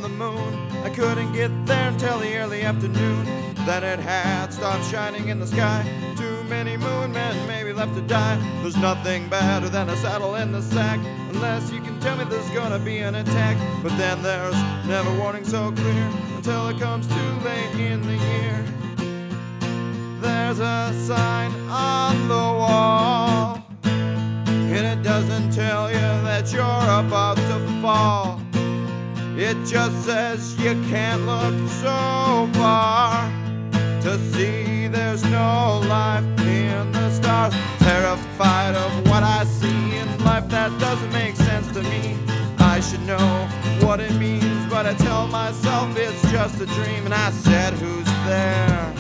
the moon. I couldn't get there until the early afternoon. Then it had stopped shining in the sky. Too many moon men maybe left to die. There's nothing better than a saddle in the sack, unless you can tell me there's gonna be an attack. But then there's never warning so clear until it comes too late in the year. There's a sign on the wall, and it doesn't tell you that you're about to fall. It just says you can't look so far to see there's no life in the stars. Terrified of what I see in life that doesn't make sense to me. I should know what it means, but I tell myself it's just a dream. And I said, who's there?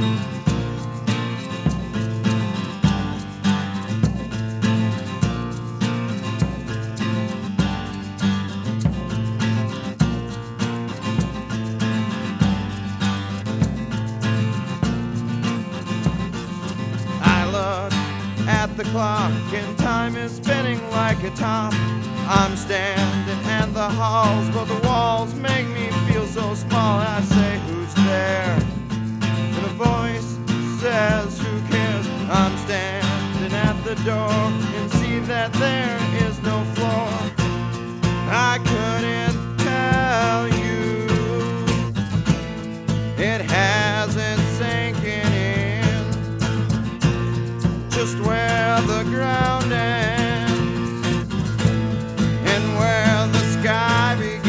At the clock and time is spinning like a top. I'm standing in the halls, but the walls make me feel so small. And I say, who's there? And a voice says, who cares? I'm standing at the door and see that there is no floor. I couldn't tell you, it hasn't sinking in, just where the ground ends and where the sky begins.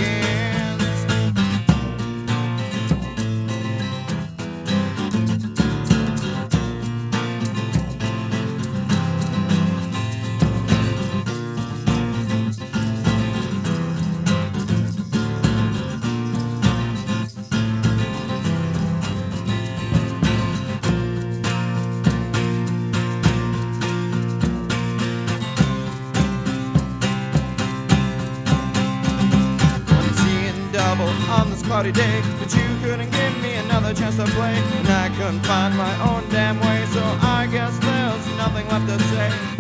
On this cloudy day, but you couldn't give me another chance to play, and I couldn't find my own damn way, so I guess there's nothing left to say.